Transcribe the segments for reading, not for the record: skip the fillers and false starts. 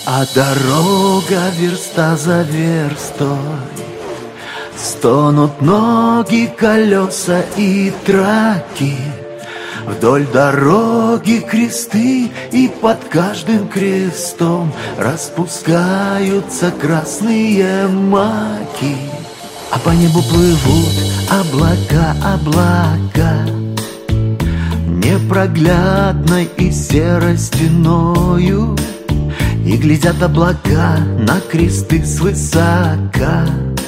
А дорога верста за верстой, стонут ноги, колеса и траки. Вдоль дороги кресты, и под каждым крестом распускаются красные маки. А по небу плывут облака, облака, непроглядной и серой стеною. И глядят облака на кресты свысока,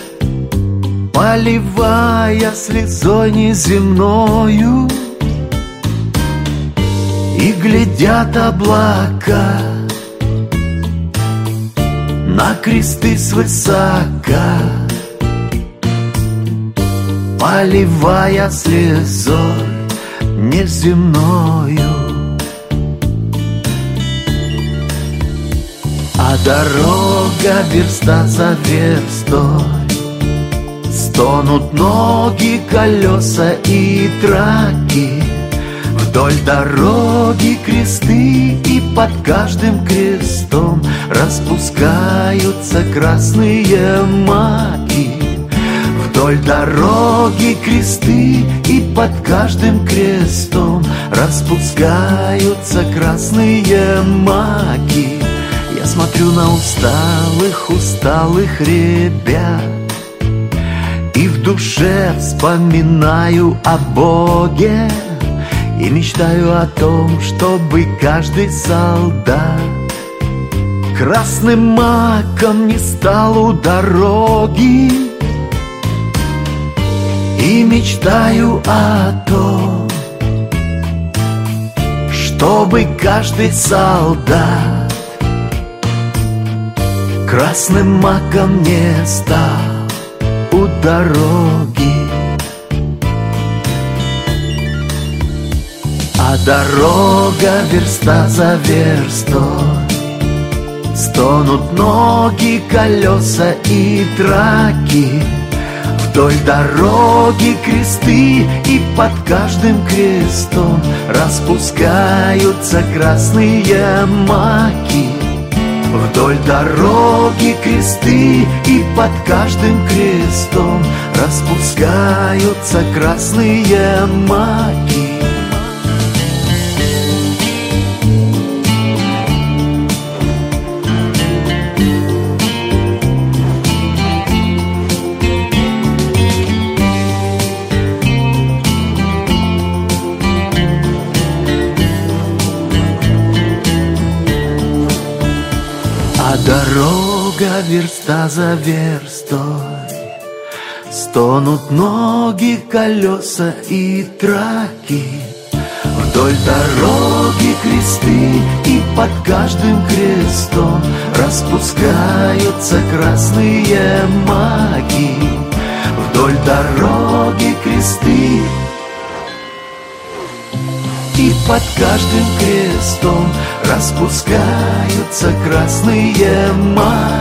поливая слезой неземною. И глядят облака на кресты свысока, поливая слезой неземною. А дорога верста за верстой, стонут ноги, колеса и траки. Вдоль дороги кресты, и под каждым крестом распускаются красные маки. Вдоль дороги кресты, и под каждым крестом распускаются красные маки. Я смотрю на усталых, усталых ребят и в душе вспоминаю о Боге. И мечтаю о том, чтобы каждый солдат красным маком не стал у дороги. И мечтаю о том, чтобы каждый солдат красным маком не стал у дороги. А дорога верста за верстой, стонут ноги, колеса и траки. Вдоль дороги кресты, и под каждым крестом распускаются красные маки. Вдоль дороги кресты, и под каждым крестом распускаются красные маки. А дорога верста за верстой, стонут ноги, колеса и траки. Вдоль дороги кресты, и под каждым крестом распускаются красные маки. Вдоль дороги кресты, и под каждым крестом распускаются красные маки.